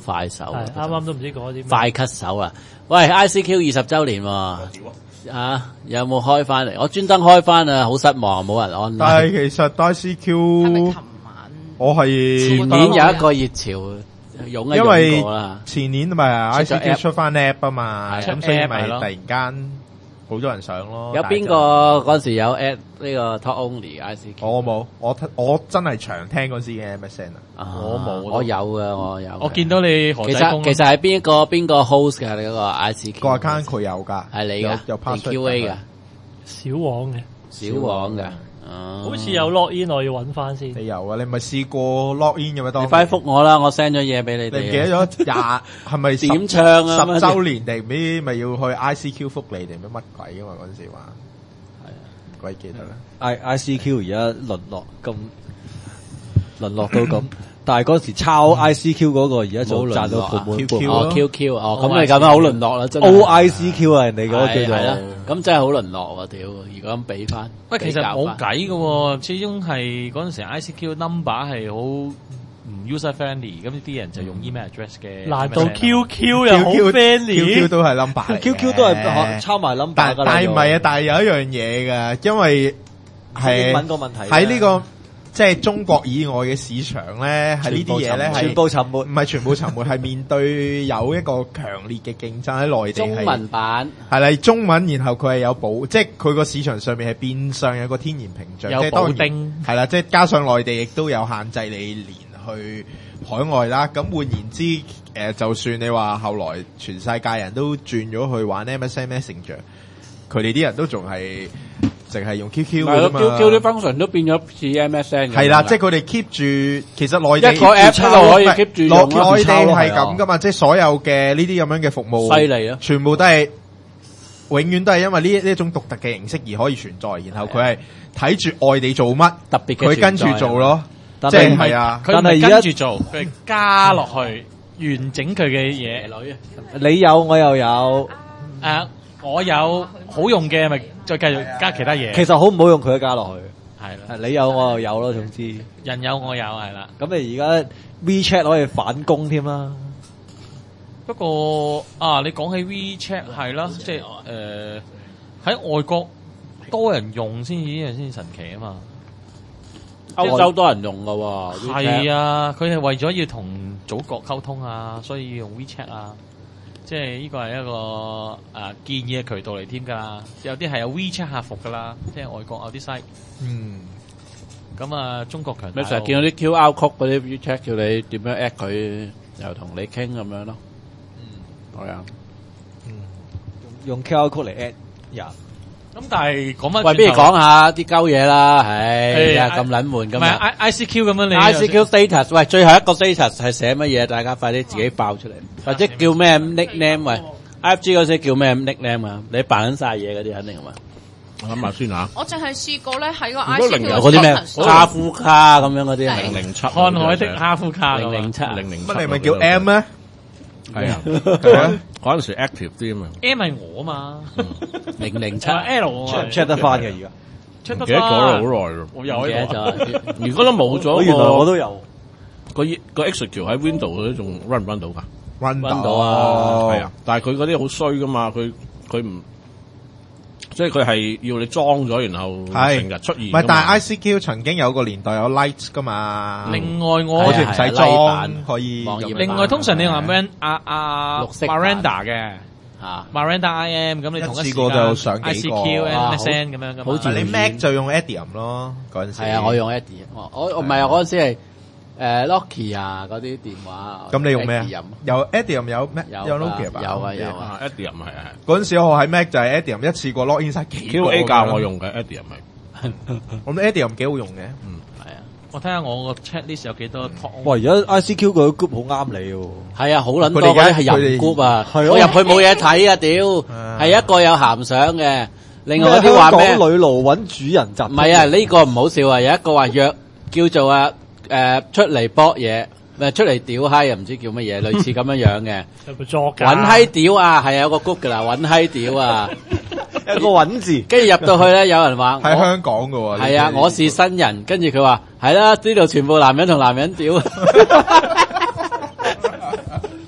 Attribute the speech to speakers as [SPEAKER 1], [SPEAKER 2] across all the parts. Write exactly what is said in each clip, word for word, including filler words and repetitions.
[SPEAKER 1] 快手，
[SPEAKER 2] 啱啱都唔知講啲
[SPEAKER 1] 快 cut 手啊！喂 ，I C Q 二十週年喎，啊，有冇開翻嚟？我專登開翻啊，好失望，冇人安。
[SPEAKER 3] 但係其實 I C Q
[SPEAKER 4] 係咪琴晚？
[SPEAKER 3] 我係
[SPEAKER 1] 前年有一個熱潮，湧一湧過啦。
[SPEAKER 3] 前年咪 I C Q 出翻 app 啊嘛，咁所以咪突然間好多人上咯。
[SPEAKER 1] 有邊個嗰時有 at 呢個 talk only I C Q？
[SPEAKER 3] 我冇，我我真係長聽嗰時嘅 M S N 啊，
[SPEAKER 1] 我冇，我有嘅，我有。
[SPEAKER 2] 我見到你何仔公。
[SPEAKER 1] 其實其實係邊個邊個 host 嘅你嗰個 I C Q？
[SPEAKER 3] 個 account 佢有㗎，
[SPEAKER 1] 係你㗎，
[SPEAKER 3] 有 password
[SPEAKER 1] Q A 㗎，
[SPEAKER 2] 小王嘅，
[SPEAKER 1] 小王嘅。
[SPEAKER 2] 好似有 log in，我要揾翻先。
[SPEAKER 3] 你有啊？你咪試過 log in 嘅咩？當
[SPEAKER 1] 你快覆我啦，我 send 咗嘢俾你哋。
[SPEAKER 3] 你記得咗廿係咪
[SPEAKER 1] 點唱啊？
[SPEAKER 3] 十週年定唔知咪要去 I C Q 福利定乜乜鬼㗎嘛？嗰陣時話係啊，鬼記得啦。
[SPEAKER 5] I I C Q 而家淪落咁淪落到咁，但係嗰時抄 I C Q 嗰個而家就賺到盆滿缽滿。
[SPEAKER 1] 哦 Q Q 哦，咁你咁樣好淪落啦，真係。
[SPEAKER 5] O I C Q 啊，人哋嗰個叫做。
[SPEAKER 1] 咁真係好淪落喎！屌，如果咁俾翻，
[SPEAKER 2] 喂，其實冇計嘅，始終係嗰陣時 I C Q number 係好唔 user friendly，咁啲人就用 email address 嘅。難道 Q Q 又好 friendly？Q
[SPEAKER 3] Q 都係 number，Q
[SPEAKER 5] Q 都係抄埋 number 㗎啦。
[SPEAKER 3] 但係唔係啊？但係有一樣嘢㗎，因為係
[SPEAKER 5] 英文個問題
[SPEAKER 3] 喺呢個。即係中國以外嘅市場咧，係呢啲嘢咧係
[SPEAKER 5] 全部沉沒，
[SPEAKER 3] 唔係全部沉沒，係面對有一個強烈嘅競爭喺內地。
[SPEAKER 1] 中文版
[SPEAKER 3] 係啦，中文，然後佢係有保，即係佢個市場上面係變相有個天然屏障，
[SPEAKER 2] 有保丁
[SPEAKER 3] 係啦，即係加上內地亦都有限制你連去海外啦。咁換言之，誒、呃，就算你話後來全世界人都轉咗去玩 M S N Messenger，佢哋啲人都仲係。淨係用 Q Q 㗎嘛
[SPEAKER 1] ，Q Q 啲 function 都變咗似 M S N 嘅。
[SPEAKER 3] 係啦，即係佢哋 keep 住，其實內地
[SPEAKER 1] 一個 app 都可以 keep 住用咯。
[SPEAKER 3] 內地係咁噶嘛，即係所有嘅呢啲咁樣嘅服務，
[SPEAKER 1] 犀利啊！
[SPEAKER 3] 全部都係永遠都係因為呢呢一種獨特嘅形式而可以存在，然後佢係睇住外地做乜，
[SPEAKER 1] 特別嘅
[SPEAKER 3] 佢跟住做咯。即係係啊，
[SPEAKER 2] 佢唔係跟住做，佢加落去完整佢嘅嘢。
[SPEAKER 5] 你有我又有，
[SPEAKER 2] 誒。我有好用嘅，咪再繼續加其他嘢。
[SPEAKER 5] 其實好唔好用佢都加落去。
[SPEAKER 2] 係啦，
[SPEAKER 5] 你有我又有咯，總之
[SPEAKER 2] 人有我有係啦。
[SPEAKER 5] 咁你而家 WeChat 可以反攻添啦。
[SPEAKER 2] 不過啊，你講起 WeChat 係啦，即係誒喺外國多人用先至呢樣先神奇啊嘛。
[SPEAKER 1] 歐洲多人用噶喎。
[SPEAKER 2] 係啊，佢係為咗要同祖國溝通啊，所以要用 WeChat 啊。即係呢個係一個誒、呃、建議嘅渠道嚟添㗎啦，有啲係有 WeChat 客服㗎啦，即係外國有啲 site。嗯。咁啊，中國強大。
[SPEAKER 1] 你成日見到啲 Q R code 嗰啲 WeChat 叫你點樣 at 佢，又同你傾咁樣咯。嗯。係啊。
[SPEAKER 5] 嗯。用 Q R code 嚟 at 人。
[SPEAKER 2] 咁但係講乜？
[SPEAKER 1] 喂，不如講下啲鳩嘢啦，唉，咁撚悶咁。
[SPEAKER 2] 唔係 I I C Q 咁樣你
[SPEAKER 1] I C Q status， 喂，最後一個 status 係寫乜嘢？大家快啲自己爆出嚟，或者叫咩 nickname？喂 ，I F G 嗰時叫咩 nickname 啊？你扮緊晒嘢嗰啲肯定係嘛？
[SPEAKER 6] 我諗下先嚇。
[SPEAKER 4] 我淨係試過咧喺個 I C Q
[SPEAKER 1] 有嗰啲咩哈夫卡咁樣嗰啲，
[SPEAKER 6] 零零七，
[SPEAKER 2] 看海的哈夫卡，
[SPEAKER 1] 零零七，
[SPEAKER 6] 零零七，
[SPEAKER 3] 乜你咪叫 M 咩？
[SPEAKER 6] 係啊，係啊，嗰陣時 active 啲啊嘛。
[SPEAKER 2] M 係我啊嘛，
[SPEAKER 1] 零零七
[SPEAKER 2] L
[SPEAKER 5] check check 得翻嘅而家
[SPEAKER 2] ，check 得翻。
[SPEAKER 6] 記得咗啦，好耐咯。
[SPEAKER 2] 我有
[SPEAKER 1] 記得咗，
[SPEAKER 6] 如果都冇咗，
[SPEAKER 5] 原來我都有
[SPEAKER 6] 個個 execute 喺 Windows 嗰啲仲 run 唔 run 到㗎
[SPEAKER 3] ？run
[SPEAKER 1] 到啊，
[SPEAKER 6] 係啊，但係佢嗰啲好衰㗎嘛，佢佢唔。即係佢係要你裝咗，然後成日出現。
[SPEAKER 3] 唔係，但係 I C Q 曾經有個年代有 Lite 噶嘛。
[SPEAKER 2] 另外我
[SPEAKER 3] 好似唔使裝可以。
[SPEAKER 2] 另外通常你話 Man 阿阿
[SPEAKER 1] 綠色
[SPEAKER 2] Miranda 嘅
[SPEAKER 1] 嚇
[SPEAKER 2] Miranda I M 咁，你同一
[SPEAKER 3] 次過就上幾個
[SPEAKER 2] I C Q M S N 咁樣噶嘛。
[SPEAKER 3] 好似你 Mac 就用 Adium 咯，嗰陣時。
[SPEAKER 1] 係啊，我用 Adium，我我唔係啊，嗰陣時係誒 Nokia 嗰啲電話。
[SPEAKER 3] 咁你用咩啊？有 Adium 有咩？
[SPEAKER 1] 有
[SPEAKER 3] Nokia 吧？
[SPEAKER 1] 有啊有啊
[SPEAKER 6] ，Adium 係啊。
[SPEAKER 3] 嗰陣時我喺 Mac 就係 Adium 一次過 login 晒幾個。
[SPEAKER 6] Q A 教我用嘅 Adium 係，
[SPEAKER 3] 我諗 Adium 幾好用嘅。
[SPEAKER 6] 嗯，
[SPEAKER 2] 係啊。我睇下我個 chat list 有幾多 talk。
[SPEAKER 5] 哇！而家 I C Q 嗰個 group 好啱你喎。
[SPEAKER 1] 係啊，好撚多嗰啲係人 group 啊。我入去冇嘢睇啊！屌，係一個有鹹相嘅。另外嗰啲話咩？
[SPEAKER 5] 香港女奴揾主人集。
[SPEAKER 1] 唔係啊，呢個唔好笑啊！有一個話約叫做啊誒出嚟搏嘢。咪出嚟屌閪又唔知叫乜嘢，類似咁樣樣嘅。揾閪屌啊，係有個 group 噶啦，揾閪屌啊，
[SPEAKER 5] 有個揾字。
[SPEAKER 1] 跟住入到去咧，有人話
[SPEAKER 3] 喺香港噶喎。
[SPEAKER 1] 係啊，我是新人。跟住佢話係啦，呢度全部男人同男人屌。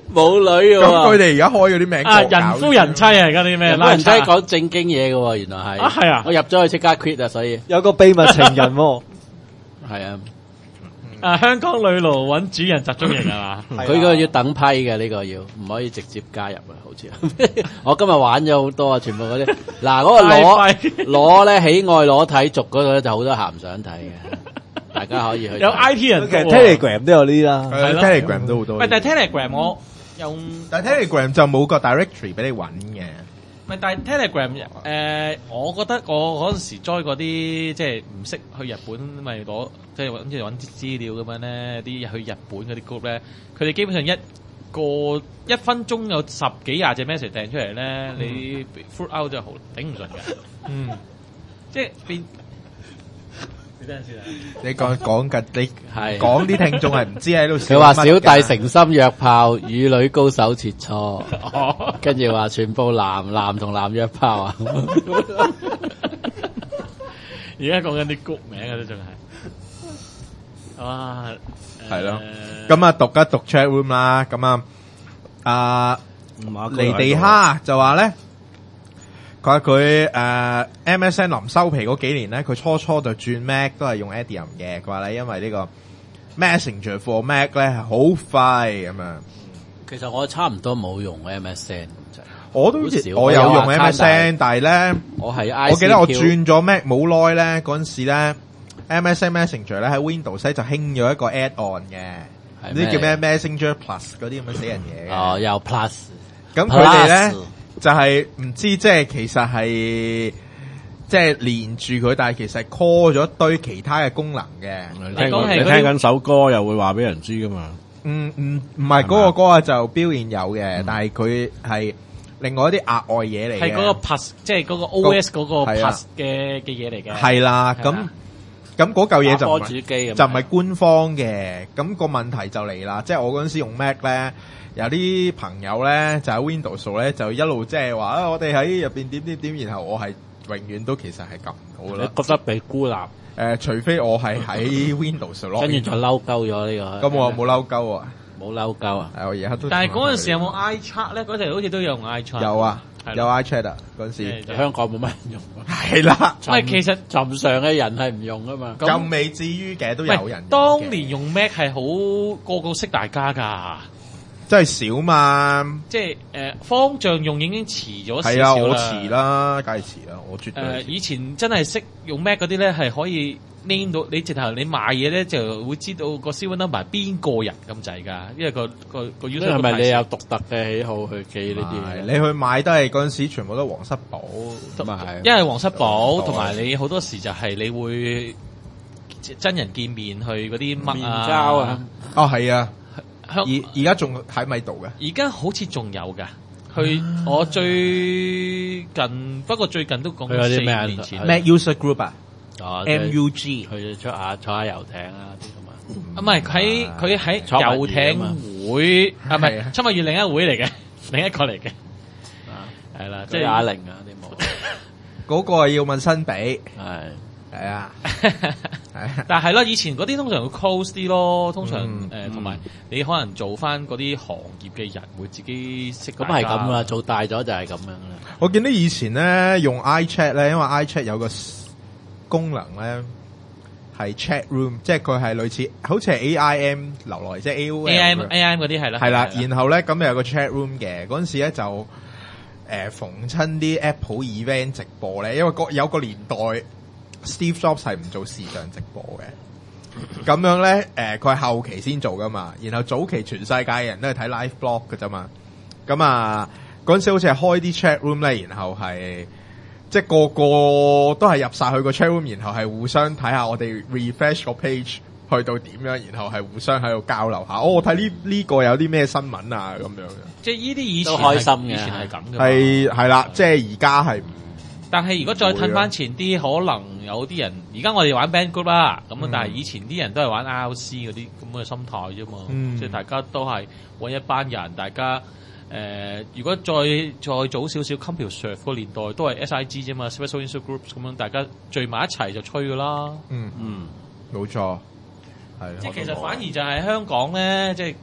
[SPEAKER 1] 冇女嘅
[SPEAKER 3] 咁
[SPEAKER 1] 喎。
[SPEAKER 3] 佢哋而家開嗰啲名
[SPEAKER 2] 啊，人夫人妻啊，而家啲咩？
[SPEAKER 1] 人妻講正經嘢嘅喎，原來係。
[SPEAKER 2] 啊係啊
[SPEAKER 1] 我入咗去即刻 quit 啊，所以
[SPEAKER 5] 有個秘密情人喎。
[SPEAKER 1] 係啊。
[SPEAKER 2] 啊，香港女奴揾主人集中營係嘛？
[SPEAKER 1] 佢個要等批嘅呢個要，唔可以直接加入啊，好似。我今日玩咗好多啊，全部嗰啲。嗱，嗰個攞攞咧喜愛裸體族嗰度咧就好多鹹相睇嘅，大家可以去。
[SPEAKER 2] 有 I T 人
[SPEAKER 5] 其實 Telegram 都有呢啲啦，
[SPEAKER 3] 係咯 Telegram 都好多。
[SPEAKER 2] 喂，但係 Telegram 我又，
[SPEAKER 3] 但係 Telegram 就冇個 directory 俾你揾嘅。
[SPEAKER 2] 唔係，但係 Telegram 誒、呃，我覺得我嗰陣時 join 嗰啲即係唔識去日本，咪攞即係揾即係揾啲資料咁樣咧，啲去日本嗰啲 group 咧，佢哋基本上一個一分鐘有十幾廿隻 message 掟出嚟咧，嗯、你 full out 就好頂唔順嘅。嗯，即係變。你等陣先啊！
[SPEAKER 3] 你講講緊你
[SPEAKER 1] 係
[SPEAKER 3] 講啲聽眾係唔知喺度。
[SPEAKER 1] 佢話小弟誠心約炮，與女高手切磋，跟住話全部男男同男約炮啊！
[SPEAKER 2] 而家講緊啲谷名啊，都仲係哇，
[SPEAKER 3] 係咯。咁啊，讀一讀 chat room 啦。咁啊，啊離地蝦就話咧。佢話佢誒 M S N 臨收皮嗰幾年咧，佢初初就轉 Mac 都係用 Adium 嘅。佢話咧，因為呢個 Messenger for Mac 咧係好快咁樣。
[SPEAKER 1] 其實我差唔多冇用 M S N 咁滯，
[SPEAKER 3] 我都我有用 M S N， 但係咧
[SPEAKER 1] 我係
[SPEAKER 3] 我記得我轉咗 Mac 冇耐咧，嗰陣時咧 M S N Messenger 咧喺 Windows 咧就興咗一個 add-on 嘅，唔知叫咩 Messenger Plus 嗰啲咁嘅死人嘢嘅。
[SPEAKER 1] 哦，有 Plus，
[SPEAKER 3] 咁佢哋咧。就係唔知即係其實係即係連住佢，但係其實 call 咗一堆其他嘅功能嘅。
[SPEAKER 6] 你聽你聽緊首歌又會話俾人知噶嘛？
[SPEAKER 3] 嗯嗯，唔係嗰個歌啊，就標現有嘅，嗯、但係佢係另外一啲額外嘢嚟嘅。
[SPEAKER 2] 係嗰個 Plus， 即係嗰個 O S 嗰個 Plus 嘅嘅嘢嚟嘅。係
[SPEAKER 3] 啦，咁咁嗰嚿嘢就唔
[SPEAKER 1] 主機
[SPEAKER 3] 就唔係官方嘅。咁、個問題就嚟啦，即係我嗰陣時用 Mac 咧。有啲朋友咧就喺 Windows 咧就一路即係話啊，我哋喺入邊點點點，然後我係永遠都其實係撳唔到啦。
[SPEAKER 1] 你覺得被孤立？誒、
[SPEAKER 3] 呃，除非我係喺 Windows 落，
[SPEAKER 1] 跟住就嬲鳩咗呢個。
[SPEAKER 3] 咁我冇嬲鳩啊，
[SPEAKER 1] 冇嬲鳩啊。
[SPEAKER 3] 係我而家都。
[SPEAKER 2] 但係嗰陣時有冇 iChat 咧？嗰陣好似都有用 iChat。
[SPEAKER 3] 有啊，有 iChat 啊，嗰陣時。
[SPEAKER 1] 香港冇乜人用。
[SPEAKER 3] 係啦，
[SPEAKER 2] 喂，其實
[SPEAKER 1] 尋常嘅人係唔用噶嘛。
[SPEAKER 3] 就未至於嘅，都有人。
[SPEAKER 2] 當年用 Mac 係好個個識大家㗎。
[SPEAKER 3] 真係少嘛，
[SPEAKER 2] 即係誒、呃、方丈用已經遲咗少少啦。
[SPEAKER 3] 係啊，我遲啦，梗係遲啦，我絕對。誒、呃，
[SPEAKER 2] 以前真係識用 Mac 嗰啲咧，係可以 name 到你直頭你買嘢咧，就會知道個 serial number 邊個人咁滯㗎，因為個個個 user
[SPEAKER 1] 係咪你有獨特嘅喜好去記呢啲？
[SPEAKER 3] 你去買都係嗰陣時全部都皇室寶，
[SPEAKER 1] 咁啊係。
[SPEAKER 2] 因為皇室寶同埋你好多時就係你會真人見面去嗰啲乜啊？
[SPEAKER 1] 交啊！
[SPEAKER 3] 哦，係啊。而而家仲喺咪度嘅？
[SPEAKER 2] 而家好似仲有㗎。佢、啊、我最近不過最近都講咗四年前
[SPEAKER 3] Mac User Group 啊、
[SPEAKER 1] 哦、
[SPEAKER 3] ，M U G
[SPEAKER 1] 去出下坐下遊艇啊啲咁啊。
[SPEAKER 2] 唔係喺佢喺遊艇會啊，唔係親密月另一會嚟嘅，另一個嚟嘅。係啦，即係
[SPEAKER 1] 啞鈴啊啲冇。
[SPEAKER 3] 嗰個係要問新比。
[SPEAKER 1] 係。
[SPEAKER 3] 係啊，
[SPEAKER 2] 但係咯，以前嗰啲通常會 close 啲咯，通常誒同埋你可能做翻嗰啲行業嘅人會自己識。咁係咁啦，
[SPEAKER 1] 做大咗就係咁樣啦。
[SPEAKER 3] 我見到以前咧用 iChat 咧，因為 iChat 有個功能咧係 chat room， 即係佢係類似好似係 A I M 流來，即係 A O L、A I M、
[SPEAKER 2] A I M 嗰啲係啦。
[SPEAKER 3] 係啦，然後咧咁有個 chat room 嘅嗰陣時咧就誒、呃、逢親啲 Apple event 直播咧，因為個有個年代。Steve Jobs 係唔做視像直播嘅，咁樣咧，誒佢係後期先做噶嘛，然後早期全世界嘅人都係睇 live blog 嘅啫嘛，咁啊嗰陣時好似係開啲 chat room 咧，然後係即係個個都係入晒去個 chat room，然後係互相睇下我哋 refresh 個 page 去到點樣，然後係互相喺度交流下，哦我睇呢呢個有啲咩新聞啊咁樣嘅，
[SPEAKER 2] 即係呢啲以前
[SPEAKER 1] 都開心嘅，
[SPEAKER 2] 以前係咁嘅，
[SPEAKER 3] 係係啦，即係而家係。
[SPEAKER 2] 但係如果再褪翻前啲，可能有啲人而家我哋玩 band group 啦，咁、嗯、但係以前啲人都係玩 I R C 嗰啲咁嘅心態啫嘛，嗯、即係大家都係揾一班人，大家誒、呃，如果再再早少少 CompuServe 個年代都係 S I G 啫嘛 ，Special Interest Groups 咁樣，大家聚埋一齊就吹噶啦。嗯嗯，
[SPEAKER 3] 冇錯，係。
[SPEAKER 2] 即係其實反而就係香港咧，即係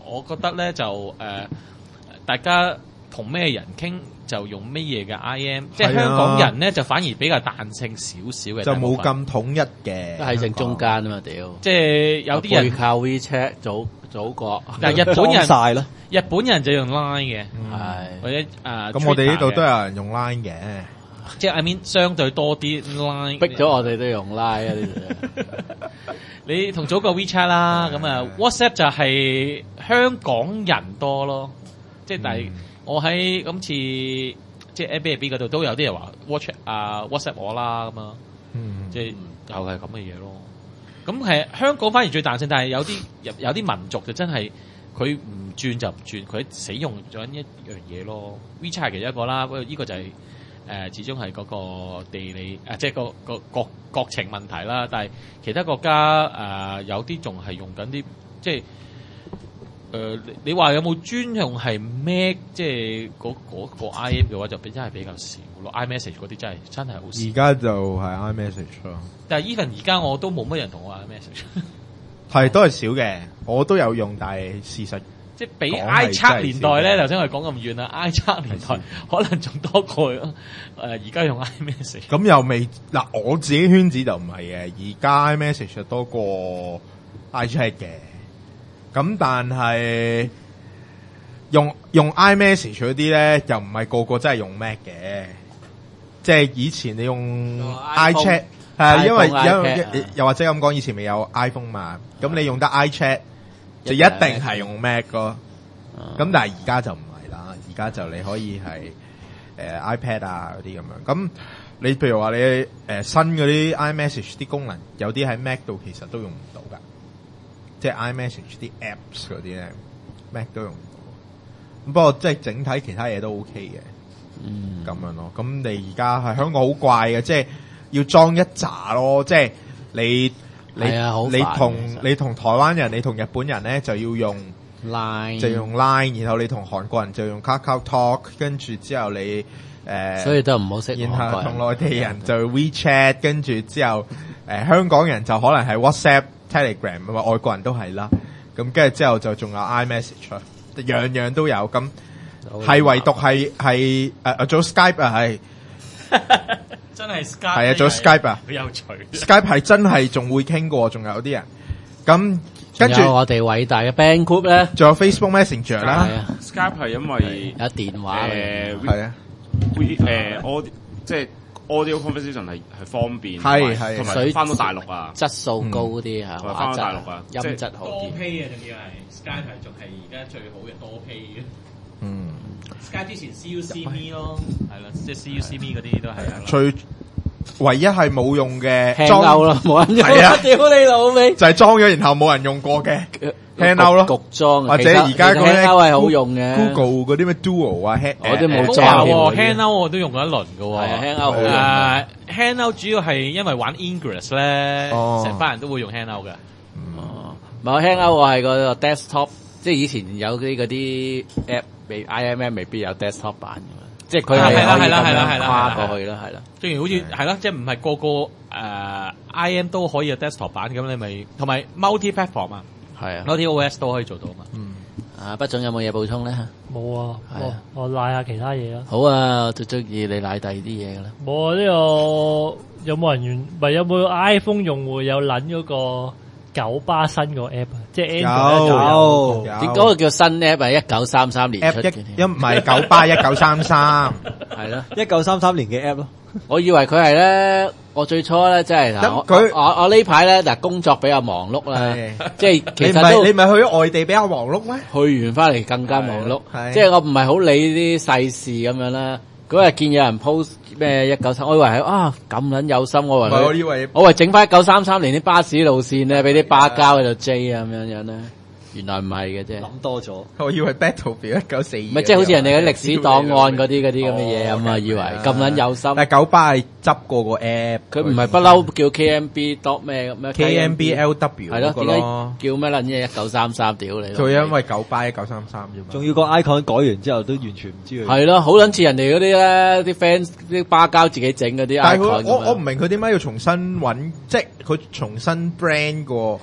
[SPEAKER 2] 我覺得咧就誒、呃，大家同咩人傾就用咩嘢嘅 I M， 即係香港人咧就反而比較彈性少少嘅，
[SPEAKER 3] 就冇咁統一嘅，
[SPEAKER 1] 都喺正中間啊嘛，屌！
[SPEAKER 2] 即係有啲人
[SPEAKER 1] 背靠 WeChat 祖祖國，
[SPEAKER 2] 但係日本人
[SPEAKER 5] 晒啦，
[SPEAKER 2] 日本人就用 Line 嘅，
[SPEAKER 1] 係
[SPEAKER 2] 或者誒，
[SPEAKER 3] 咁我哋呢度都有人用 Line 嘅，
[SPEAKER 2] 即係 I mean 相對多啲 Line，
[SPEAKER 1] 逼咗我哋都用 Line 啊！呢
[SPEAKER 2] 你同祖國 WeChat 啦，咁啊 WhatsApp 就係香港人多咯，即係但係我喺今次即係 Airbnb 嗰度都有啲人話 WhatsApp 啊 WhatsApp 我啦咁啊，即係又係咁嘅嘢咯。咁係香港反而最彈性，但係有啲有有啲民族就真係佢唔轉就唔轉，佢使用咗一樣嘢咯。WeChat 係其中一個啦，不過呢個就係、是。誒、呃，始終係嗰個地理，誒、呃，即係個個國國情問題啦。但係其他國家誒、呃，有啲仲係用緊啲，即係誒、呃，你話有冇專用係 Mac， 即係嗰嗰個 I M 嘅話，就真係比較少咯。iMessage 嗰啲真係真係好少。
[SPEAKER 3] 而家就係 iMessage 咯。
[SPEAKER 2] 但係 even 而家我都冇乜人同我 iMessage。
[SPEAKER 3] 係都係少嘅，我都有用，但係事實。
[SPEAKER 2] 即係比 iChat 年代咧，頭先我哋講咁遠啦 ，iChat 年代可能仲多過誒而家用 iMessage。
[SPEAKER 3] 咁又未嗱，我自己圈子就唔係嘅，而家 iMessage 多過 iChat 嘅。咁但係用用 iMessage 嗰啲咧，又唔係個個真係用 Mac 嘅。即係以前你用 iChat 係因為因為又或者咁講，以前未有 iPhone 嘛，咁你用得 iChat。就一定係用 Mac 咯，咁、嗯、但係而家就唔係啦，而家就你可以係誒、呃、iPad 啊嗰啲咁樣。咁你譬如話你誒、呃、新嗰啲 iMessage 啲功能，有啲喺 Mac 度其實都用唔到噶，即係 iMessage 啲 apps 嗰啲咧 ，Mac 都用唔到。咁不過即係整體其他嘢都 OK 嘅，嗯，咁樣咯。咁你而家係香港好怪嘅，即係要裝一紮咯，即係你。你你同你同台灣人，你同日本人咧就要用
[SPEAKER 1] Line，
[SPEAKER 3] 就用 Line， 然後你同韓國人就用 KakaoTalk， 跟住之後你誒，呃、
[SPEAKER 1] 所以都唔好識。
[SPEAKER 3] 然後同內地人就 WeChat， 跟住之後誒、呃、香港人就可能係 WhatsApp、Telegram， 咁啊外國人都係啦。咁跟住之後就仲有 iMessage， 樣樣都有。咁係唯獨係係誒做 Skype 啊係。
[SPEAKER 2] 真係 Skype
[SPEAKER 3] 係啊，做 Skype 啊，
[SPEAKER 2] 好有趣。
[SPEAKER 3] Skype 係真係仲會傾過，仲有啲人咁跟住
[SPEAKER 1] 我哋偉大嘅 band group 咧，
[SPEAKER 3] 仲有 Facebook Messenger 啦。
[SPEAKER 6] Skype 係因為
[SPEAKER 1] 有電話
[SPEAKER 6] 誒，
[SPEAKER 3] 係啊
[SPEAKER 6] ，we 誒 audio 即係 audio conversation 係係方便，
[SPEAKER 3] 係係
[SPEAKER 6] 同埋翻到大陸啊，
[SPEAKER 1] 質素高啲嚇，
[SPEAKER 6] 翻到大陸啊，
[SPEAKER 1] 音質好啲。
[SPEAKER 2] 多 P 啊，仲要係 Skype 係仲係而家最好嘅多 P 嘅。
[SPEAKER 3] 嗯。
[SPEAKER 2] Skype 之前 C U C Me 咯，係啦，即係 C U C Me 嗰啲都係啊。
[SPEAKER 3] 最唯一係冇用嘅
[SPEAKER 1] 裝咯，冇人用。
[SPEAKER 3] 係啊，
[SPEAKER 1] 屌你老味！
[SPEAKER 3] 就係裝咗，然後冇人用過嘅 Hangout 咯，
[SPEAKER 1] 局裝
[SPEAKER 3] 或者而家嗰啲
[SPEAKER 1] Hangout 係好用嘅
[SPEAKER 3] ，Google 嗰啲咩 Duo 啊，
[SPEAKER 1] 我都冇
[SPEAKER 2] 裝。Hangout 我都用過一輪嘅喎。
[SPEAKER 1] 係啊 Hangout 好
[SPEAKER 2] 用。Hangout 主要係因為玩 Ingress 咧，成班人都會用 Hangout 嘅。
[SPEAKER 1] 哦，唔係 Hangout 我係個 desktop，即係以前有啲嗰啲 app。未 I M M 未必有 desktop 版嘅嘛，即係佢係可以咁樣跨過去啦，係啦。正如好似係啦，即係唔係個個誒、呃、I M 都可以有 desktop 版咁，你咪同埋 multi platform 啊，係啊 ，multi O S 都可以做到嘛。嗯，啊，畢總有冇嘢補充咧？
[SPEAKER 7] 冇啊，我我賴下其他嘢啦。
[SPEAKER 1] 好啊，最中意你賴第二啲嘢嘅啦。
[SPEAKER 7] 冇啊，呢、這個有冇人用？唔係有冇 iPhone 用戶有撚嗰個九巴新個 app 啊？即係 Android
[SPEAKER 1] 有，點嗰個叫新 app 係一九三三年出嘅，
[SPEAKER 3] 一唔係九巴一九三三，
[SPEAKER 5] 係咯，一九三三年嘅 app 咯。
[SPEAKER 1] 我以為佢係咧，我最初咧即係嗱，我我我呢排咧嗱工作比較忙碌啦，即係其實都
[SPEAKER 3] 你唔係去咗外地比較忙碌咩？
[SPEAKER 1] 去完翻嚟更加忙碌，即係我唔係好理啲世事咁樣啦。嗰日見有人 post 咩一九三，我以為係啊咁撚有心，我以為
[SPEAKER 3] 我以為
[SPEAKER 1] 我以為整翻一九三三年啲巴士路線咧，俾啲巴膠喺度 J 啊咁樣樣咧，原來唔係嘅啫。
[SPEAKER 5] 諗多咗，
[SPEAKER 3] 我以為 Battlefield 一九四二，
[SPEAKER 1] 唔係即係好似人哋嘅歷史檔案嗰啲嗰啲咁嘅嘢咁啊，以為咁撚有心。
[SPEAKER 3] 但係九巴係執過個 app，
[SPEAKER 1] 佢唔係不嬲叫 K M B dot 咩咩
[SPEAKER 3] K M B L W
[SPEAKER 1] 係咯，點解叫咩撚嘢一九三三屌你？
[SPEAKER 3] 佢因為九巴一九三三啫嘛，
[SPEAKER 5] 仲要個 icon 改完之後都完全唔知佢。
[SPEAKER 1] 係咯，好撚似人哋嗰啲咧，啲 fans 啲巴膠自己整嗰啲 icon。
[SPEAKER 3] 但係佢我我唔明佢點解要重新揾，即係佢重新 brand 過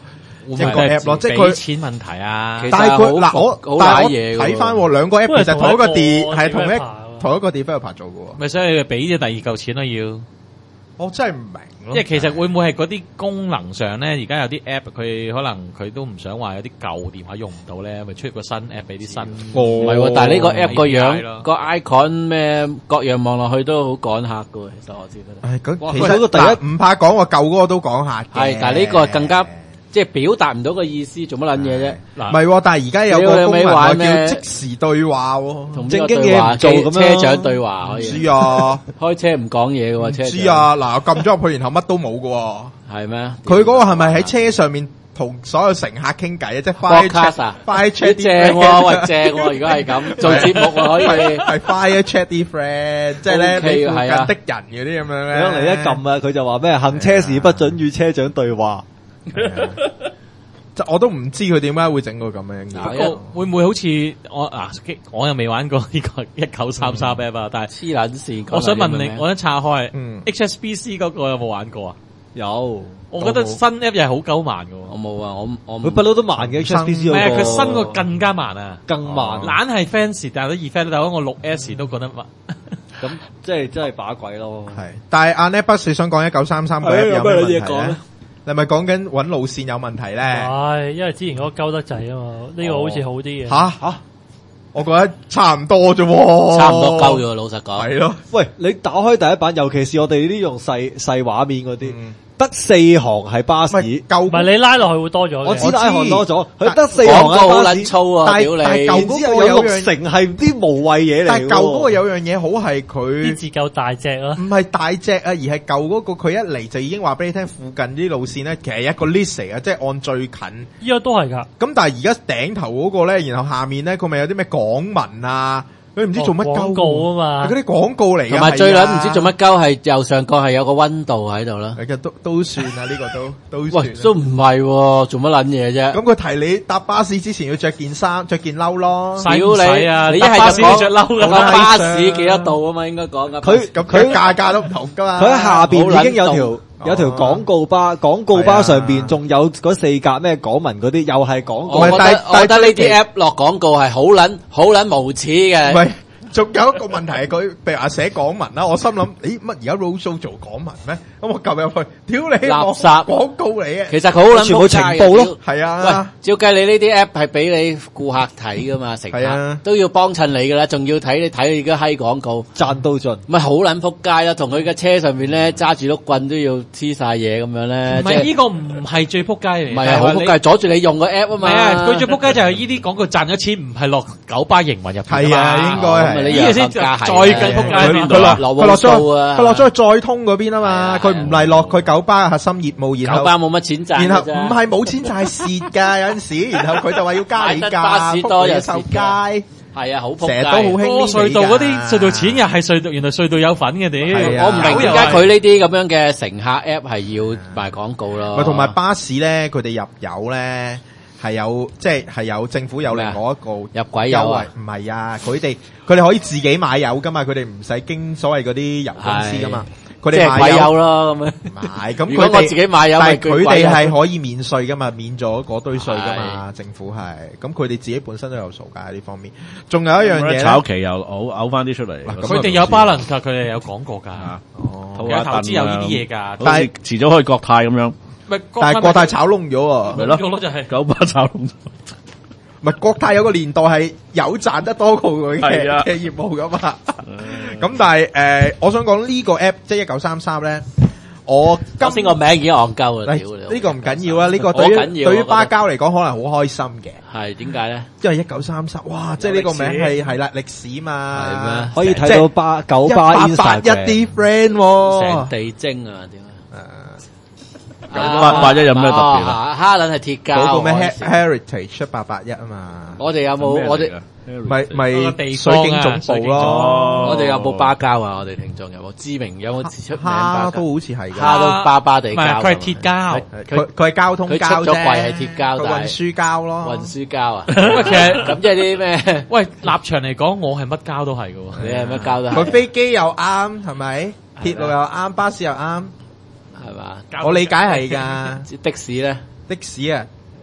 [SPEAKER 3] 一個 app 咯，即係佢
[SPEAKER 2] 錢問題啊。
[SPEAKER 1] 其實
[SPEAKER 3] 但係佢嗱我
[SPEAKER 1] 好
[SPEAKER 3] 但係我
[SPEAKER 1] 嘢
[SPEAKER 3] 睇翻兩個 app 其實同一個 D 係同一
[SPEAKER 7] developer
[SPEAKER 3] 同一個 developer 做嘅喎。
[SPEAKER 2] 咪所以你俾咗第二嚿錢咯要。
[SPEAKER 3] 我真係唔明咯。
[SPEAKER 2] 因為其實會唔會係嗰啲功能上咧？而家有啲 app 佢可能佢都唔想話有啲舊電話用唔到咧，咪出個新 app 俾啲新。
[SPEAKER 1] 唔係喎，但係呢個 app 個
[SPEAKER 2] A P I
[SPEAKER 1] 樣
[SPEAKER 2] 咯
[SPEAKER 1] 個 icon 咩各樣望落去都好趕客嘅喎，其實我知得。
[SPEAKER 3] 唉，咁
[SPEAKER 2] 哇
[SPEAKER 3] 其實
[SPEAKER 5] 嗰個第一
[SPEAKER 3] 嗱唔怕講，我舊嗰個都講下嘅。
[SPEAKER 1] 係，但係呢個更加即係表達唔到個意思，做乜撚嘢啫？
[SPEAKER 3] 唔係喎，但係而家有個功能話叫即時對話喎。
[SPEAKER 1] 同
[SPEAKER 5] 正經嘢唔做咁樣
[SPEAKER 1] 車長對話可以。
[SPEAKER 3] 知啊，
[SPEAKER 1] 開車唔講嘢嘅喎，車長。
[SPEAKER 3] 知啊，嗱，我撳咗入去，然後乜都冇嘅喎。
[SPEAKER 1] 係咩？
[SPEAKER 3] 佢嗰個係咪喺車上面同所有乘客傾偈啊？即係 fire
[SPEAKER 1] Podcast
[SPEAKER 3] chat
[SPEAKER 1] 啊
[SPEAKER 3] fire chat 啲
[SPEAKER 1] 正
[SPEAKER 3] friend
[SPEAKER 1] 喎，喂正喎！如果係咁做節目啊，可以
[SPEAKER 3] 係 fire chat 啲 friend，即係咧
[SPEAKER 1] OK，
[SPEAKER 3] 你附近
[SPEAKER 1] 係啊
[SPEAKER 3] 的人嗰啲咁樣咧。
[SPEAKER 5] 你一撳啊，佢就話咩行車時不准與車長對話。
[SPEAKER 3] 即我都唔知佢點解會整個咁樣嘅。
[SPEAKER 2] 不過會唔會好似我嗱，我又未玩過呢個一九三三 app 啊，但係
[SPEAKER 1] 黐撚線。
[SPEAKER 2] 我想問你，我一岔開
[SPEAKER 3] 嗯
[SPEAKER 2] ，H S B C 嗰個有冇玩過啊？
[SPEAKER 5] 有，
[SPEAKER 2] 我覺得新 app 又係好鳩慢嘅喎。
[SPEAKER 1] 我冇啊，我我
[SPEAKER 5] 佢不嬲都慢嘅 H S B C
[SPEAKER 2] 唔係啊，
[SPEAKER 5] 嗰個
[SPEAKER 2] 佢新個更加慢啊，
[SPEAKER 5] 更慢。
[SPEAKER 2] 懶係 fans，但係都 effect，但係我六 S 都覺得慢。
[SPEAKER 5] 咁即係真係把鬼咯。
[SPEAKER 3] 係，但係阿 Netbus 你想講一九三三個 app 有咩問題咧？你咪講緊揾路線有問題咧？
[SPEAKER 7] 係，因為之前嗰個鳩得滯啊嘛，呢個好似好啲嘅。
[SPEAKER 3] 吓吓，我覺得差唔多啫喎，
[SPEAKER 1] 差唔多鳩咗，老實講。
[SPEAKER 3] 係咯，
[SPEAKER 5] 喂，你打開第一版，尤其是我哋呢啲用細細畫面嗰啲，
[SPEAKER 3] 嗯
[SPEAKER 5] 得四行係巴士。
[SPEAKER 3] 舊
[SPEAKER 7] 唔係你拉落去會多咗嘅。
[SPEAKER 5] 我知拉行多咗，
[SPEAKER 3] 但
[SPEAKER 5] 佢得四行
[SPEAKER 1] 廣告好
[SPEAKER 5] 係巴士
[SPEAKER 1] 撚。粗啊！
[SPEAKER 3] 但
[SPEAKER 1] 屌你！
[SPEAKER 3] 但係舊
[SPEAKER 5] 然之後有六成係啲無謂嘢嚟嘅喎。
[SPEAKER 3] 但係舊嗰個有樣嘢好係
[SPEAKER 7] 啲
[SPEAKER 3] 佢
[SPEAKER 7] 字夠大隻咯。
[SPEAKER 3] 唔係大隻啊，而係舊嗰個佢一嚟就已經話俾你聽，附近啲路線咧，其實係一個 list 嚟嘅，即係按最近。
[SPEAKER 7] 依家都係㗎。
[SPEAKER 3] 咁但係而家頂頭嗰個咧，然後下面咧佢咪有啲咩港文啊？佢唔知做乜鳩
[SPEAKER 7] 哦廣告啊嘛
[SPEAKER 3] 係嗰啲廣告嚟嘅。
[SPEAKER 1] 同埋最撚唔知做
[SPEAKER 3] 乜，
[SPEAKER 1] 乜鳩係右上角係有個溫度喺度啦。
[SPEAKER 3] 其實都都算啦，呢個都都算啦。
[SPEAKER 1] 喂，都唔係喎，做乜撚嘢啫？
[SPEAKER 3] 咁佢提你搭巴士之前要着件衫、着件褸咯。
[SPEAKER 2] 使唔使啊？
[SPEAKER 1] 你一
[SPEAKER 2] 搭巴士
[SPEAKER 1] 係就講
[SPEAKER 2] 着褸㗎
[SPEAKER 1] 個
[SPEAKER 2] 嘛。
[SPEAKER 1] 巴士幾多度啊嘛？應該講㗎。
[SPEAKER 5] 佢
[SPEAKER 3] 咁佢價格都唔同噶嘛。
[SPEAKER 5] 佢喺下邊已經有條
[SPEAKER 1] 好
[SPEAKER 5] 有條廣告巴，廣告巴上邊仲有嗰四格咩港文嗰啲，又係廣告。
[SPEAKER 1] 我覺得
[SPEAKER 3] 但係
[SPEAKER 1] 我覺得呢啲
[SPEAKER 3] 但係
[SPEAKER 1] app 落廣告係好撚好撚無恥嘅。
[SPEAKER 3] 喂，仲有一個問題係佢，譬如話寫港文啦，我心諗，咦乜而家 roadshow 做港文咩？咁我撳入去，屌你
[SPEAKER 1] 垃圾
[SPEAKER 3] 廣告嚟嘅。
[SPEAKER 1] 其實佢好撚
[SPEAKER 5] 全部情報咯。
[SPEAKER 3] 係
[SPEAKER 1] 喂
[SPEAKER 3] 啊，，
[SPEAKER 1] 照計你呢啲 app 係俾你顧客睇噶嘛，乘
[SPEAKER 3] 係啊
[SPEAKER 1] 客都要幫襯你噶啦，仲要睇你睇你嘅閪廣告，
[SPEAKER 5] 賺到盡。
[SPEAKER 1] 咪好撚撲街啦！同佢嘅車上面咧揸住碌棍都要黐晒嘢咁樣咧，
[SPEAKER 2] 唔係呢個唔係最撲街嚟，
[SPEAKER 1] 唔係啊，好撲街，阻住你用個 app 啊嘛。
[SPEAKER 2] 唔係啊，佢最撲街就係呢啲廣告賺咗錢，唔係落九巴營運入邊㗎嘛。
[SPEAKER 3] 係啊，應該
[SPEAKER 1] 咁
[SPEAKER 3] 係。
[SPEAKER 1] 你
[SPEAKER 2] 呢個先
[SPEAKER 1] 加
[SPEAKER 2] 再更撲街
[SPEAKER 3] 佢
[SPEAKER 2] 邊度啊？
[SPEAKER 3] 佢落佢落
[SPEAKER 1] 落數啊
[SPEAKER 3] 咗佢落咗去再通嗰邊啊嘛，
[SPEAKER 1] 係啊
[SPEAKER 3] 佢唔係落佢九巴嘅核心業務，然後
[SPEAKER 1] 九巴冇乜錢賺
[SPEAKER 3] 然後
[SPEAKER 1] 㗎咋
[SPEAKER 3] 唔係冇錢就係蝕㗎，有陣時，然後佢就話要加你
[SPEAKER 1] 買得巴
[SPEAKER 3] 價，
[SPEAKER 1] 士多又
[SPEAKER 3] 仆你受
[SPEAKER 1] 蝕
[SPEAKER 3] 街，
[SPEAKER 1] 係啊，好撲街。
[SPEAKER 3] 成日都好興
[SPEAKER 2] 過隧道嗰啲隧道錢又係隧道，原來隧道有份嘅屌。
[SPEAKER 3] 係啊
[SPEAKER 1] 我唔明點解佢呢啲咁樣嘅乘客 app 係要賣廣告咯。
[SPEAKER 3] 咪同埋巴士咧，佢哋入油咧係有即係係有政府有另外一個
[SPEAKER 1] 入鬼油啊
[SPEAKER 3] 優惠，唔係啊，佢哋佢哋可以自己買油噶嘛，佢哋唔使經所謂嗰啲油公司噶嘛，佢
[SPEAKER 1] 即係
[SPEAKER 3] 哋買油
[SPEAKER 1] 鬼油咯咁樣。
[SPEAKER 3] 買，咁
[SPEAKER 1] 如果
[SPEAKER 3] 佢哋
[SPEAKER 1] 我自己買油
[SPEAKER 3] 但
[SPEAKER 1] 咪
[SPEAKER 3] 係佢哋
[SPEAKER 1] 叫鬼油
[SPEAKER 3] 係可以免稅噶嘛，免咗嗰堆稅噶嘛，政府係，咁佢哋自己本身都有數㗎呢方面。仲有一樣嘢咧，
[SPEAKER 6] 炒期又嘔嘔翻啲出嚟，
[SPEAKER 3] 嗱咁
[SPEAKER 2] 佢哋有 balance 㗎，佢哋有講過㗎。
[SPEAKER 3] 哦
[SPEAKER 2] 其實投資有呢啲嘢㗎，
[SPEAKER 6] 但係遲早可以國泰咁樣，
[SPEAKER 2] 咪
[SPEAKER 3] 但係國泰炒窿咗喎。
[SPEAKER 6] 係咯
[SPEAKER 2] 咯就係
[SPEAKER 6] 九巴炒窿。
[SPEAKER 3] 唔係國泰有個年代係有賺得多過佢嘅
[SPEAKER 6] 係啊
[SPEAKER 3] 嘅業務噶嘛，咁但係誒、呃，我想講呢個 app 即係一九三三咧，我今
[SPEAKER 1] 頭先個名已經戇鳩啦，
[SPEAKER 3] 呢
[SPEAKER 1] 屌你！
[SPEAKER 3] 個唔緊要啦，呢、個對於
[SPEAKER 1] 好緊要
[SPEAKER 3] 對於
[SPEAKER 1] 我覺得
[SPEAKER 3] 巴交嚟講可能好開心嘅，
[SPEAKER 1] 係點解咧？
[SPEAKER 3] 因為一九三三，哇！即係呢個名係係啦歷史嘛，
[SPEAKER 1] 係咩
[SPEAKER 5] 可以睇到巴九巴
[SPEAKER 3] 一八八一
[SPEAKER 5] Instagram
[SPEAKER 3] 啲 friend 喎
[SPEAKER 1] 成，地精啊，點啊？
[SPEAKER 6] 九八八一有咩特別啊？
[SPEAKER 1] 哈撚係鐵膠。
[SPEAKER 3] 嗰個咩
[SPEAKER 1] 我知
[SPEAKER 3] heritage 一八八一啊嘛，
[SPEAKER 1] 我哋有冇？我哋
[SPEAKER 3] 咪咪
[SPEAKER 2] 嗰個地
[SPEAKER 3] 水
[SPEAKER 2] 方啊
[SPEAKER 3] 警總部
[SPEAKER 2] 水警
[SPEAKER 3] 咯，
[SPEAKER 1] 我哋有冇巴膠啊？我哋聽眾有冇知名？有冇出名巴膠？
[SPEAKER 3] 蝦都好似係㗎。
[SPEAKER 1] 蝦都巴巴地膠。
[SPEAKER 2] 唔係佢係鐵膠。
[SPEAKER 3] 佢佢係交通
[SPEAKER 1] 佢
[SPEAKER 3] 膠啫，
[SPEAKER 1] 出咗櫃係鐵膠
[SPEAKER 3] 佢運
[SPEAKER 1] 但係
[SPEAKER 3] 輸膠咯，
[SPEAKER 1] 運輸膠啊？
[SPEAKER 2] 喂，其實
[SPEAKER 1] 咁即係啲咩？
[SPEAKER 2] 喂立場嚟講，我係乜膠都係嘅喎。
[SPEAKER 1] 你係乜膠都
[SPEAKER 3] 佢
[SPEAKER 1] 係
[SPEAKER 3] 飛機又啱，係咪？鐵路又啱，巴士又啱，
[SPEAKER 1] 係嘛？
[SPEAKER 3] 我理解係㗎。
[SPEAKER 1] 的士咧，
[SPEAKER 3] 的士啊，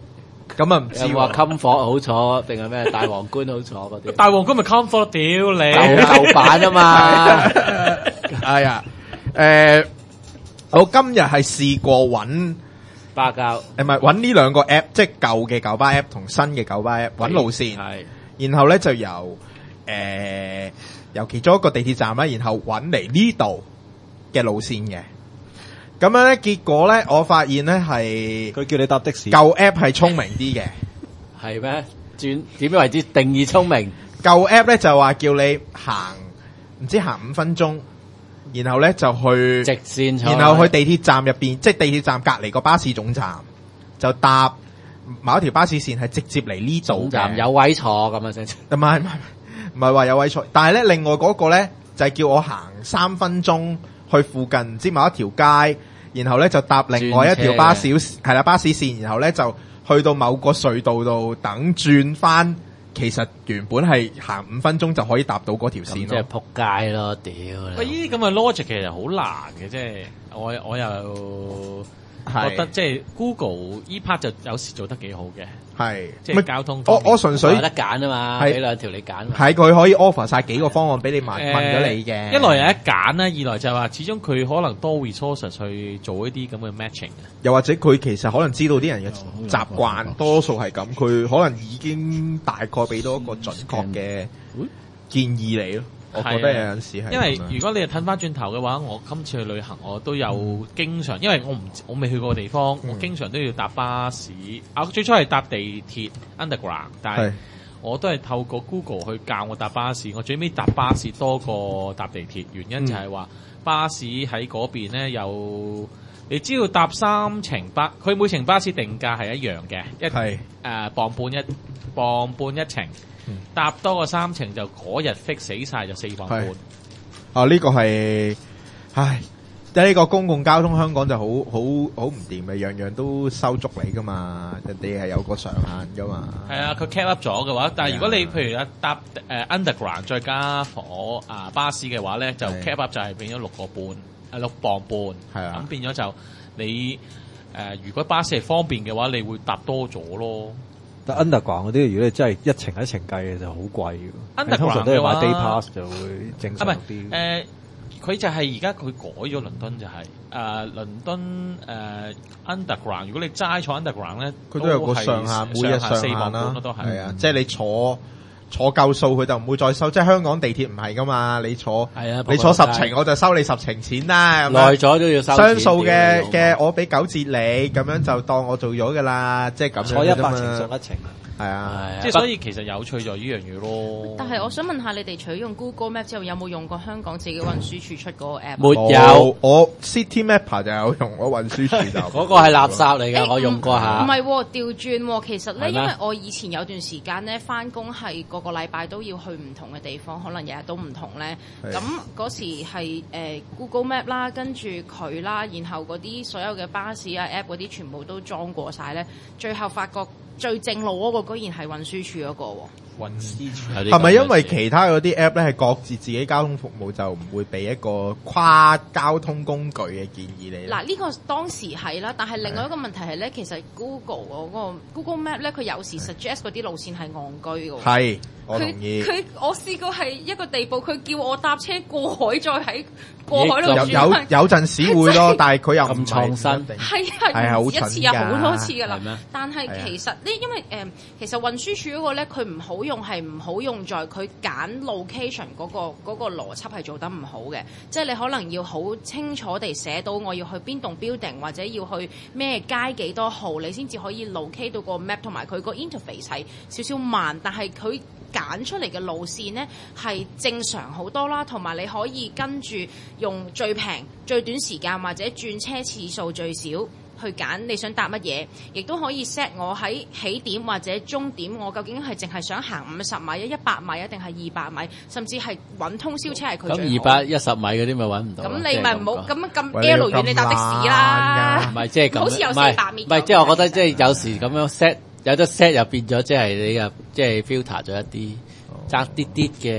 [SPEAKER 3] 咁啊唔知
[SPEAKER 1] 有冇話 comfort 好坐定係咩大皇冠好坐嗰啲？
[SPEAKER 2] 大皇冠咪 comfort 屌你
[SPEAKER 1] 舊舊版啊嘛。
[SPEAKER 3] 係啊，誒，我今日係試過揾
[SPEAKER 1] 巴膠，
[SPEAKER 3] 誒唔係揾呢兩個 app，即係舊嘅九巴 app 同新嘅九巴 app 揾路線，
[SPEAKER 1] 係，
[SPEAKER 3] 然後咧就由誒由其中一個地鐵站啦，然後揾嚟呢度嘅路線嘅。咁樣咧，結果咧，我發現咧係
[SPEAKER 5] 佢叫你搭的士，
[SPEAKER 3] 舊 app 係聰明啲嘅。
[SPEAKER 1] 係咩？轉點樣為之定義聰明？
[SPEAKER 3] 舊 app 咧就話叫你行唔知行五分鐘，然後咧就去
[SPEAKER 1] 直線，
[SPEAKER 3] 然後去地鐵站入邊，即係地鐵站隔離個巴士總站，就搭某一條巴士線係直接嚟呢度
[SPEAKER 1] 總站有位坐咁啊先。
[SPEAKER 3] 唔係唔係唔係話有位坐，但係咧另外嗰個咧就係叫我行三分鐘去附近唔知某一條街，然後咧就搭另外一條巴士係啦巴士線，然後咧就去到某個隧道度等轉翻。其實原本係行五分鐘就可以搭到嗰條線咯，
[SPEAKER 1] 即係撲街咯，屌！
[SPEAKER 2] 喂，呢啲咁嘅 logic 其實好難嘅，即係我我又覺得即係 Google 依 part 就有時做得幾好嘅，
[SPEAKER 3] 係
[SPEAKER 2] 即係交通。
[SPEAKER 3] 我我純粹
[SPEAKER 1] 有得揀啊嘛，俾兩條你揀。
[SPEAKER 3] 係佢可以 offer 晒幾個方案俾你問問咗你嘅。
[SPEAKER 2] 一來有得揀啦，二來就係話始終佢可能多 resources 去做一啲咁嘅 matching。
[SPEAKER 3] 又或者佢其實可能知道啲人嘅習慣，多數係咁，佢可能已經大概俾到一個準確嘅建議你咯。我覺得有陣時係，
[SPEAKER 2] 因為如果你係褪翻轉頭嘅話，我今次去旅行我都有經常，因為我唔我未去過地方，嗯、我經常都要搭巴士。啊，最初係搭地鐵 underground， 但係我都係透過 Google 去教我搭巴士。我最尾搭巴士多過搭地鐵，原因就係話、嗯、巴士喺嗰邊咧有，你只要搭三程巴，佢每程巴士定價係一樣嘅，一誒、呃、磅半一磅半一程。搭多個三程就嗰日 fix 死晒就四磅半。
[SPEAKER 3] 啊，呢、這個係，唉，即係呢個公共交通香港就好好好唔掂嘅，樣樣都收足你噶嘛，人哋係有個上限噶嘛。
[SPEAKER 2] 係啊，佢 cap up 咗嘅話，但係如果你譬如啊搭誒、呃、underground 再加火啊巴士嘅話咧，就 cap up 就係變咗六個半啊六磅半。係啊，咁變咗就你誒、呃、如果巴士係方便嘅話，你會搭多咗咯。
[SPEAKER 5] 但 underground 嗰啲，如果你真係一程一程計嘅就好貴嘅，通常都要買 day pass 就會正常啲。
[SPEAKER 2] 誒，佢就係而家佢改咗倫敦就係、是、誒、呃、倫敦誒、呃、underground。如果你齋坐 underground 咧，佢
[SPEAKER 3] 都有個上限，每日上限啦，
[SPEAKER 2] 都係。係啊，
[SPEAKER 3] 即係你坐坐夠數，佢就唔會再收。即係香港地鐵唔係噶嘛，你坐係啊，你坐十程我就收你十程錢啦。
[SPEAKER 1] 耐咗都要收
[SPEAKER 3] 雙數嘅嘅，我俾九折你，咁樣就當我做咗噶啦。即係咁樣
[SPEAKER 5] 坐一百程送一程。
[SPEAKER 3] 係啊，
[SPEAKER 2] 即係所以其實有趣在呢樣嘢咯。
[SPEAKER 4] 但係我想問下你哋，除咗用 Google Map 之後，有冇用過香港自己運輸署出嗰個 app？
[SPEAKER 1] 沒有，
[SPEAKER 3] 我 City Mapper 就有用，我運輸署就
[SPEAKER 1] 嗰個係垃圾嚟㗎，我用過下。
[SPEAKER 4] 唔係調轉，其實咧，因為我以前有段時間咧翻工係個個禮拜都要去唔同嘅地方，可能日日都唔同咧。咁嗰時係誒 Google Map 啦，跟住佢啦，然後嗰啲所有嘅巴士啊 app 嗰啲全部都裝過晒咧，最後發覺。最正路嗰個居然係運輸署嗰個喎，
[SPEAKER 2] 運輸署
[SPEAKER 3] 係咪因為其他嗰啲 app 咧係各自自己交通服務，就唔會俾一個跨交通工具嘅建議你？
[SPEAKER 4] 嗱，呢個當時係啦，但係另外一個問題係咧，其實 Google 嗰個 Google Map 咧，佢有時 suggest 嗰啲路線係戇居嘅喎。係，我同意。佢我試過係一個地步，佢叫我搭車過海，再喺過海度轉。有
[SPEAKER 3] 有有陣時會咯，但係佢又
[SPEAKER 1] 咁創新。
[SPEAKER 4] 係係，一次有好多次㗎啦。但係其實呢，因為誒，其實運輸署嗰個咧，佢唔好用係唔好用在佢揀 location 嗰個嗰個邏輯係做得唔好嘅，即係你可能要好清楚地寫到我要去邊棟 building 或者要去咩街幾多號，你先至可以 locate 到個 map， 同埋佢個 interface 係少少慢，但係佢揀出嚟嘅路線呢係正常好多啦，同埋你可以跟住用最平、最短時間或者轉車次數最少去揀你想搭乜嘢，亦都可以 set 我喺起點或者終點，我究竟係淨係想行五十米、一百米，定係二百米，甚至係揾通宵車係佢最好。
[SPEAKER 1] 咁二百一十米嗰啲咪揾唔到。
[SPEAKER 4] 咁你咪唔好咁咁 L 遠，你搭的士啦。
[SPEAKER 1] 唔係即係咁，
[SPEAKER 4] 好似有四百米。
[SPEAKER 1] 唔係即係我覺得即係有時咁樣 set 有得 set 又變咗，即係你又即係 filter 咗一啲爭啲啲嘅。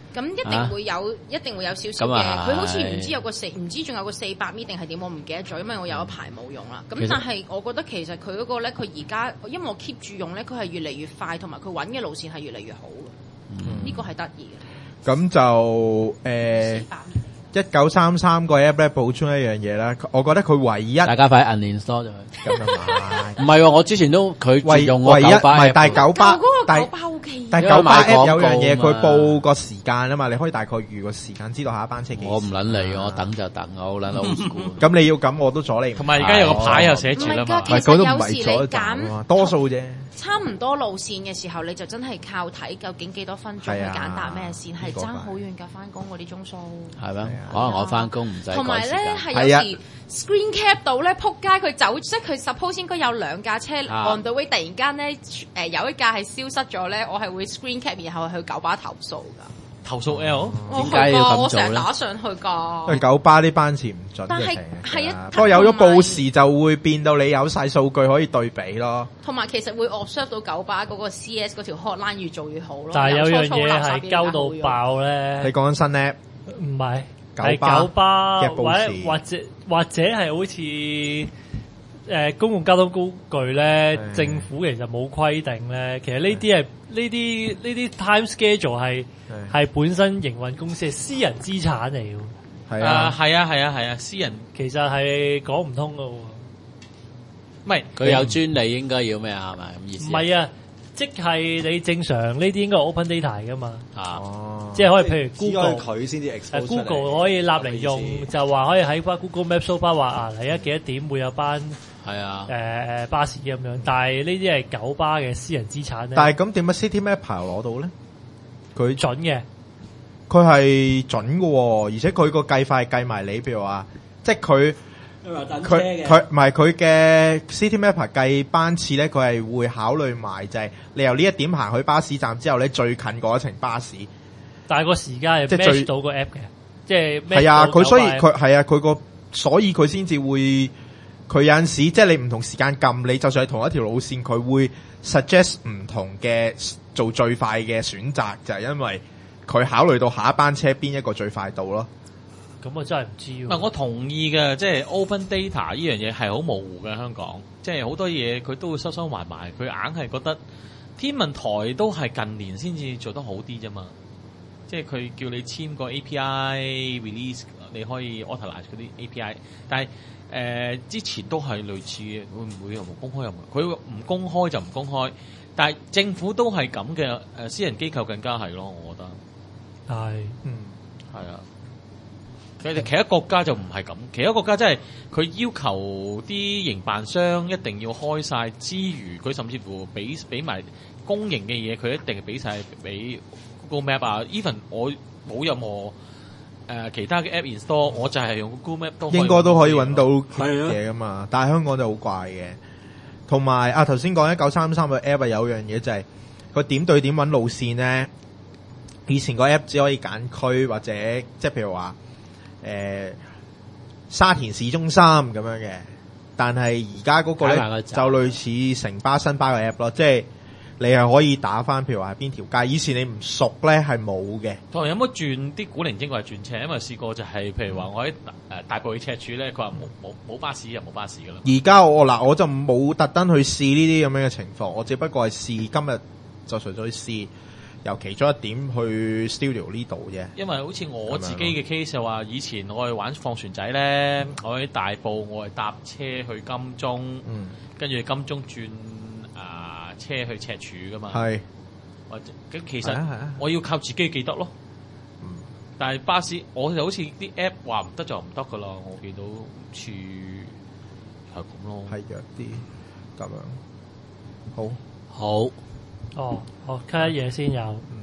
[SPEAKER 4] 咁一定會有，一定會有少少嘅。佢好似唔知有個四，唔知仲有個四百米定係點，我唔記得咗，因為我有一排冇用啦。咁但係我覺得其實佢嗰個咧，佢而家因為我 keep 住用咧，佢係越嚟越快，同埋佢揾嘅路線係越嚟越好嘅。呢個係得意嘅。咁
[SPEAKER 3] 就誒。一九三三個 app 咧補充一樣嘢啦，我覺得佢唯一
[SPEAKER 1] 大家快 uninstall 咗佢。
[SPEAKER 3] 咁啊
[SPEAKER 1] 唔係喎，我之前都佢
[SPEAKER 3] 唯
[SPEAKER 1] 用
[SPEAKER 3] 唯一唔係，但係九巴，
[SPEAKER 4] 嗰個九巴 OK。
[SPEAKER 3] 但係九巴 app 有樣嘢，佢報個時間啊嘛，你可以大概預個時間，知道下一班車幾時。
[SPEAKER 1] 我唔撚理，我等就等，我好撚 old school。
[SPEAKER 3] 咁你要咁，我都阻你。
[SPEAKER 2] 同埋而家有個牌又寫住啦嘛，
[SPEAKER 4] 其實有時你揀
[SPEAKER 3] 多數啫。
[SPEAKER 4] 差唔多路線嘅時候，你就真係靠睇究竟幾多分鐘去揀搭咩線，係爭好遠㗎。翻工嗰啲鐘數
[SPEAKER 1] 係咩？可能我翻工唔使。
[SPEAKER 4] 同埋咧係有時 screen cap 到咧，撲街佢走，即係佢 suppose 應該有兩架車 on the way，突然間咧誒有一架係消失咗咧，我係會 screen cap 然後去九巴投訴㗎。
[SPEAKER 2] 投訴 L
[SPEAKER 1] 點解要咁做咧？
[SPEAKER 4] 我成日打上去㗎。
[SPEAKER 3] 因為九巴啲班次唔準，
[SPEAKER 4] 但係係啊，
[SPEAKER 3] 不過有咗報時就會變到你有晒數據可以對比咯。
[SPEAKER 4] 同埋其實會 observe 到九巴嗰個 C S 嗰條 hotline 越做越好咯。
[SPEAKER 7] 但係有樣嘢係鳩到爆咧。
[SPEAKER 3] 你講緊新 app？
[SPEAKER 7] 唔係，
[SPEAKER 3] 係
[SPEAKER 7] 九巴
[SPEAKER 3] 嘅報時，
[SPEAKER 7] 或者或者係好似誒、呃、公共交通工具咧，政府其實冇規定咧。其實呢啲係呢啲呢啲 time schedule 係係本身營運公司係私人資產嚟㗎。
[SPEAKER 3] 係啊，
[SPEAKER 2] 係啊，係啊，係啊，私人
[SPEAKER 7] 其實係講唔通㗎喎。
[SPEAKER 2] 唔係
[SPEAKER 1] 佢有專利應該要咩啊？係咪咁意思？
[SPEAKER 7] 唔係啊，即係你正常呢啲應該係 open data 㗎嘛。
[SPEAKER 1] 啊，
[SPEAKER 7] 即係可以譬如 Google
[SPEAKER 5] 佢先至 expose 出嚟
[SPEAKER 7] Google 可以立嚟用，就話可以喺翻 Google Maps show 翻話啊，嚟一幾多點會有班
[SPEAKER 1] 係啊
[SPEAKER 7] 誒誒巴士咁樣。但係呢啲係九巴嘅私人資產咧。
[SPEAKER 3] 但係咁點解 City Mapper 攞到咧？佢
[SPEAKER 7] 準嘅。
[SPEAKER 3] 佢係準嘅喎，而且佢個計法係計埋你，譬如話，即係佢佢佢唔係佢嘅 City Mapper 計班次咧，佢係會考慮埋就係你由呢一點行去巴士站之後咧，最近嗰一程巴士。
[SPEAKER 7] 但係個時間係
[SPEAKER 3] 即係
[SPEAKER 7] match 到個 app 嘅，即係
[SPEAKER 3] 係啊，佢所以佢係啊，佢個所以佢先至會，佢有陣時即係你唔同時間撳，你就算係同一條路線，佢會 suggest 唔同嘅做最快嘅選擇，就係因為佢考慮到下一班車邊一個最快到咯。
[SPEAKER 7] 咁我真係唔知喎。
[SPEAKER 2] 唔係我同意嘅，即係 open data 呢樣嘢係好模糊嘅香港，即係好多嘢佢都會收收埋埋，佢硬係覺得天文台都係近年先至做得好啲啫嘛。即係佢叫你簽個 A P I release， 你可以 authorize 嗰啲 A P I， 但係誒、呃、之前都係類似嘅，會唔會又唔公開又唔？佢唔公開就唔公開，但係政府都係咁嘅，誒私人機構更加係咯，我覺得
[SPEAKER 7] 係
[SPEAKER 3] 嗯
[SPEAKER 2] 係啊。佢哋其他國家就唔係咁，其他國家真係佢要求啲營辦商一定要開晒之餘，佢甚至乎俾俾埋公營嘅嘢，佢一定係俾晒俾 Google Map 啊。Even 我冇任何誒、呃、其他嘅 app install，我就係用 Google Map 都
[SPEAKER 3] 應該都可以揾到嘢噶嘛。但係香港就好怪嘅。同埋啊，頭先講一九三三嘅 app 有樣嘢就係、是、佢點對點揾路線咧。以前個 app 只可以揀區或者即係譬如話。誒、呃，沙田市中心咁樣嘅，但係而家嗰個咧就類似城巴新巴嘅 app 咯，即係你係可以打翻，譬如話邊條街，以前你唔熟咧係冇嘅。
[SPEAKER 2] 同埋有冇轉啲古靈精怪轉車？因為試過就係、是，譬如話我喺誒大埔去赤柱咧，佢話冇冇冇巴士就冇巴士噶啦。
[SPEAKER 3] 而家我嗱我就冇特登去試呢啲咁樣嘅情況，我只不過係試今日就純粹試。由其中一點去 studio 呢度啫，
[SPEAKER 2] 因為好似我自己嘅 case 就話，以前我係玩放船仔咧，嗯、我喺大埔，我係搭車去金鐘，跟住、嗯、金鐘轉啊、呃、車去赤柱噶嘛，係或者咁其實我要靠自己記得咯，嗯、但係巴士我就好似啲 app 話唔得就唔得噶啦，我記到處係咁咯，
[SPEAKER 3] 係弱啲咁樣，好
[SPEAKER 1] 好。
[SPEAKER 7] 哦，我 cut 嘢先有。